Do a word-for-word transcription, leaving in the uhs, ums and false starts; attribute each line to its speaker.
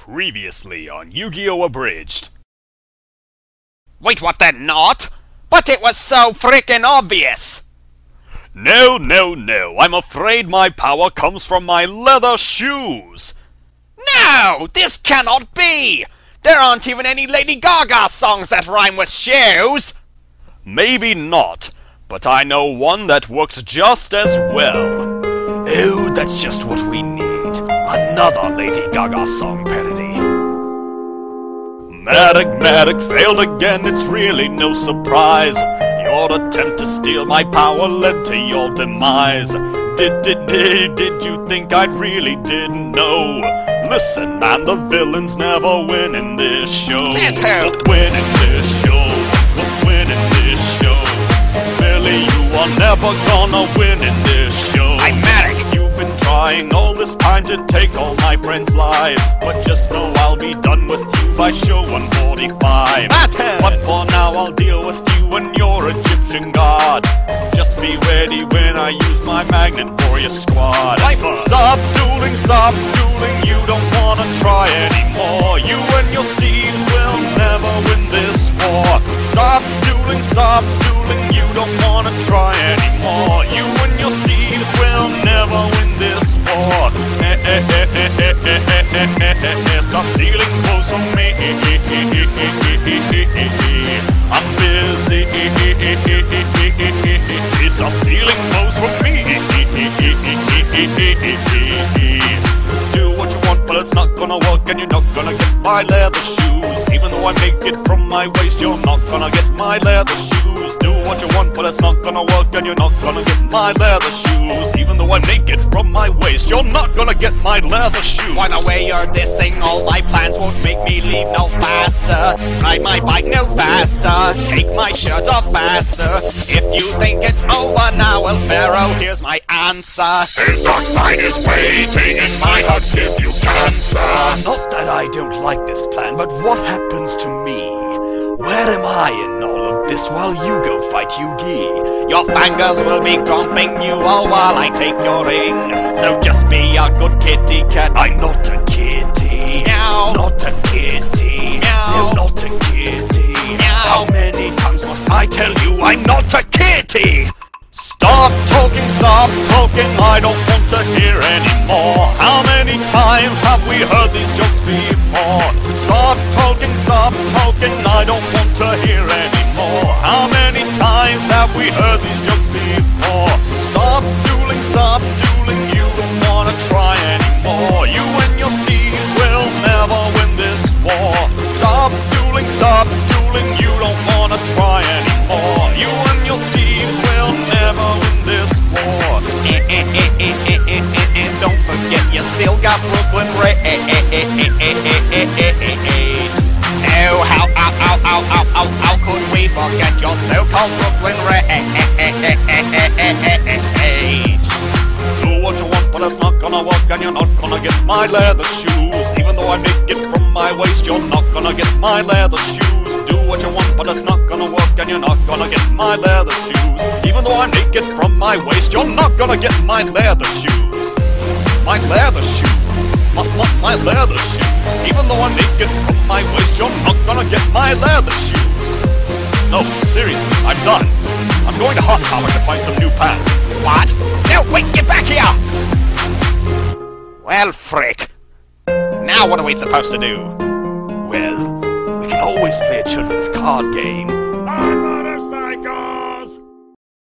Speaker 1: Previously on Yu-Gi-Oh! Abridged.
Speaker 2: Wait, what, they're not? But it was so frickin' obvious!
Speaker 1: No, no, no. I'm afraid my power comes from my leather shoes.
Speaker 2: No! This cannot be! There aren't even any Lady Gaga songs that rhyme with shoes!
Speaker 1: Maybe not, but I know one that works just as well. Oh, that's just what we need. Another Lady Gaga song parody. Matic, Matic failed again, it's really no surprise. Your attempt to steal my power led to your demise. Did, did, did, did you think I really didn't know? Listen, man, the villains never win in this show.
Speaker 2: Says who?
Speaker 1: We'll win in this show. We'll win in this show. Really, you are never gonna win in this show.
Speaker 2: I'm Matic.
Speaker 1: You've been trying all this time to take all my friends' lives, but just know I'll be done with you by show one forty-five.
Speaker 2: Matic.
Speaker 1: But for now, I'll deal with you and your Egyptian god. Just be ready when I use my magnet warrior squad.
Speaker 2: Rifle.
Speaker 1: Stop dueling, stop dueling, you don't wanna try anymore. You and your Steves will never win this war. Stop dueling, stop dueling, you don't wanna try anymore. You and your Steves will never win this war. Eh, eh, eh, eh, eh, eh, eh, eh, eh, eh. Stop stealing clothes from me. I'm busy. Stop stealing clothes from me. Do what you want, but it's not gonna work, and you're not gonna get my leather shoes. Even though I make it from my waist, you're not gonna get my leather shoes. Do what you want, but it's not gonna work, and you're not gonna get my leather shoes. Even though I make it from my waist, you're not gonna get my leather shoes.
Speaker 2: Why the way you're dissing all my plans won't make me leave no faster. Ride my bike no faster. Take my shirt off faster. If you think it's over now, well, Pharaoh, here's my answer.
Speaker 3: His dark side is waiting in my heart if you cancer.
Speaker 1: Not that I don't like this plan, but what happens to me? Where am I in all of this while you go fight Yugi?
Speaker 2: Your fingers will be dropping you all while I take your ring. So just be a good kitty cat.
Speaker 1: I'm not a kitty.
Speaker 2: Meow.
Speaker 1: Not a kitty.
Speaker 2: Meow.
Speaker 1: No, not a kitty.
Speaker 2: Meow.
Speaker 1: How many times must I tell you I'm not a kitty? Stop talking, stop talking, I don't want to hear anymore. How many times have we heard these jokes before? Stop talking, stop talking, I don't want to hear anymore. How many times have we heard these jokes before? Stop dueling, stop dueling, you don't want to try anymore. You and your Steves will never win this war. Stop dueling, stop dueling, you don't want to try anymore. You and your Steves will never win this war.
Speaker 2: Eh, eh, eh, eh, eh, eh, eh, eh. Don't forget you still got Brooklyn Rage. No, how, how, how, how, how, how, how could we forget your so-called Brooklyn Rage?
Speaker 1: Do what you want, but it's not gonna work, and you're not gonna get my leather shoes. Even though I make it from my waist, you're not gonna get my leather shoes. Do what you want, but it's not gonna work, and you're not gonna get my leather shoes. Even though I make it from my waist, you're not gonna get my leather shoes. My leather shoes. My, my, my leather shoes. Even though I make it from my waist, you're not gonna get my leather shoes. No, seriously, I'm done. I'm going to Hot Topic to find some new pants.
Speaker 2: What? No, wait, get back here! Well, frick. Now what are we supposed to do?
Speaker 1: Well, we can always play a children's card game.